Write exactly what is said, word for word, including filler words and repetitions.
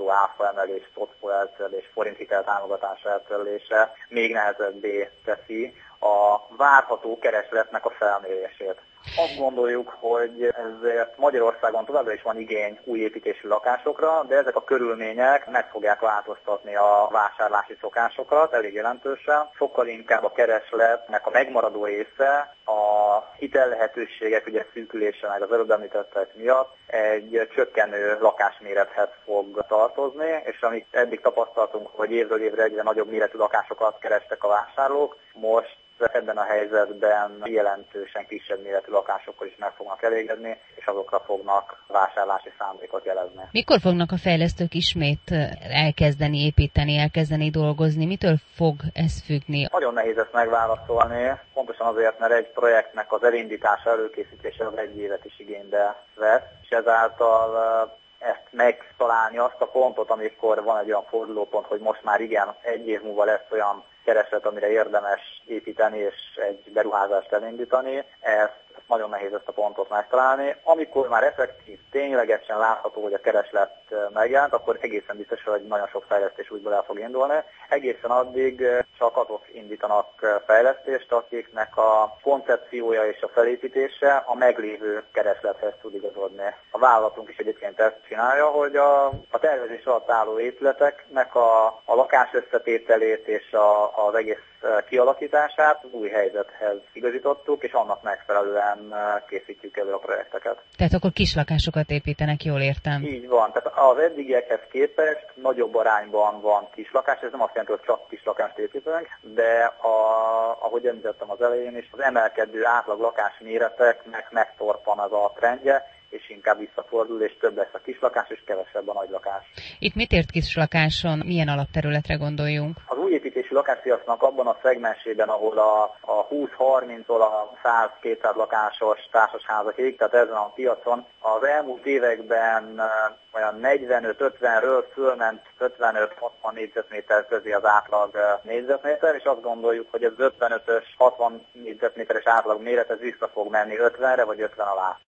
várható áfaemelés, szocpo eltörlés, forinthitel támogatás eltörlése még nehezebbé teszi a várható keresletnek a felmérését. Azt gondoljuk, hogy ezért Magyarországon továbbra is van igény új építésű lakásokra, de ezek a körülmények meg fogják változtatni a vásárlási szokásokat elég jelentősen. Sokkal inkább a keresletnek a megmaradó része a hitellehetőségek ugye szűkülése meg az előbb említettek miatt egy csökkenő lakásmérethez fog tartozni, és amit eddig tapasztaltunk, hogy évről évre egyre nagyobb méretű lakásokat kerestek a vásárlók, most ebben a helyzetben jelentősen kisebb méretű lakásokkal is meg fognak elégedni, és azokra fognak vásárlási szándékot jelezni. Mikor fognak a fejlesztők ismét elkezdeni építeni, elkezdeni dolgozni? Mitől fog ez függni? Nagyon nehéz ezt megválaszolni, pontosan azért, mert egy projektnek az elindítása, előkészítése az egy évet is igénybe vesz, és ezáltal ezt megtalálni azt a pontot, amikor van egy olyan fordulópont, hogy most már igen, egy év múlva lesz olyan kereslet, amire érdemes építeni és egy beruházást elindítani, ezt nagyon nehéz ezt a pontot megtalálni. Amikor már effektív, ténylegesen látható, hogy a kereslet megjelent, akkor egészen biztos, hogy nagyon sok fejlesztés újból el fog indulni. Egészen addig csak azok indítanak fejlesztést, akiknek a koncepciója és a felépítése a meglévő kereslethez tud igazodni. A vállalatunk is egyébként ezt csinálja, hogy a, a tervezés alatt álló épületeknek a, a lakás összetételét és a, az egész kialakítását új helyzethez igazítottuk, és annak megfelelően készítjük elő a projekteket. Tehát akkor kislakásokat építenek, jól értem? Így van. Tehát az eddigiekhez képest nagyobb arányban van kislakás. Ez nem azt jelenti, hogy csak kislakást építünk, de a, ahogy említettem az elején is, az emelkedő átlag lakásméreteknek megtorpan az a trendje, és inkább visszafordul, és több lesz a kislakás, és kevesebb a nagylakás. Itt mit ért kislakáson? Milyen alapterületre gondoljunk? Az új építésű lakáspiacnak abban a szegmensében, ahol a, a húsz-harminctól a száz-kétszáz lakásos társasházakig, tehát ezen a piacon az elmúlt években olyan negyvenöt-ötvenről fölment ötvenöt-hatvan négyzetméter közé az átlag négyzetméter, és azt gondoljuk, hogy az ötvenötös, hatvan négyzetméteres átlag méret ez vissza fog menni ötvenre vagy ötven alá.